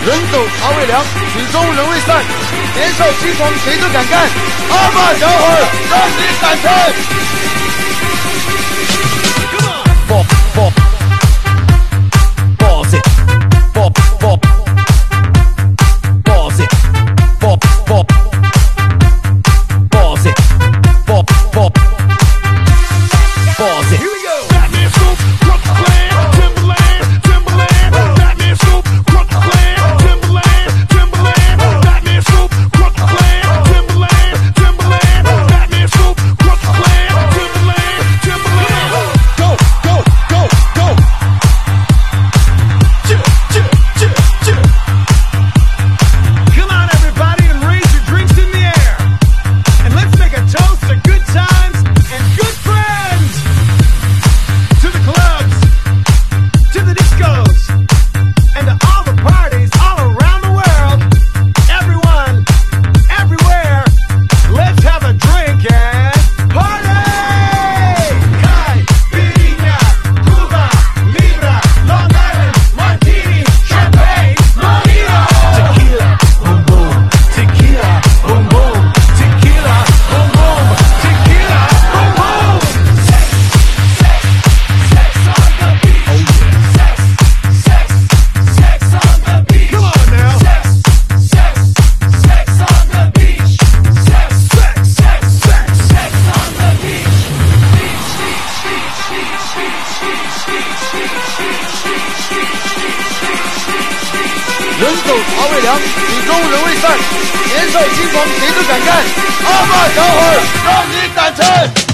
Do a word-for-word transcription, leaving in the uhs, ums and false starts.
人走茶未凉，曲终人未散。年少轻狂谁都敢干，阿爸小伙儿让你胆颤。Ball, ball, balls it, ball, ball, balls it, ball, ball, balls it, ball, ball, balls it. Here we go. Batman Scoop, Brooklyn, Timberland, Timberland. Batman Scoop, Brooklyn, Timberland, Timberland. Batman Scoop, Brooklyn, Timberland, Timberland. Batman Scoop, Brooklyn, Timberland, Timberland. Go, go, go, go. Chip, chip, chip, chip. Come on, everybody, and raise your drinks in the air. And let's make a toast to good times and good friends. To the clubs, to the discos, and to all the parties all around the world. Everyone, everywhere, let's have a drink and party! Caipirinha, Cuba, Libra, Long Island, Martini, Champagne, Mojito. Tequila, boom boom, tequila, boom boom, tequila, boom boom, tequila, boom boom. Sex, sex, sex on the beach. Oh yeah. Sex, sex, sex on the beach. Come on now. Sex, sex, sex on the beach. Sex, sex, sex, sex, sex on the beach. Beach, beach, beach, beach, beach, beach, beach, beach, beach, beach, beach. 人走茶未凉，曲终人未散。年少轻狂谁都敢干，阿爸小伙儿让你胆颤。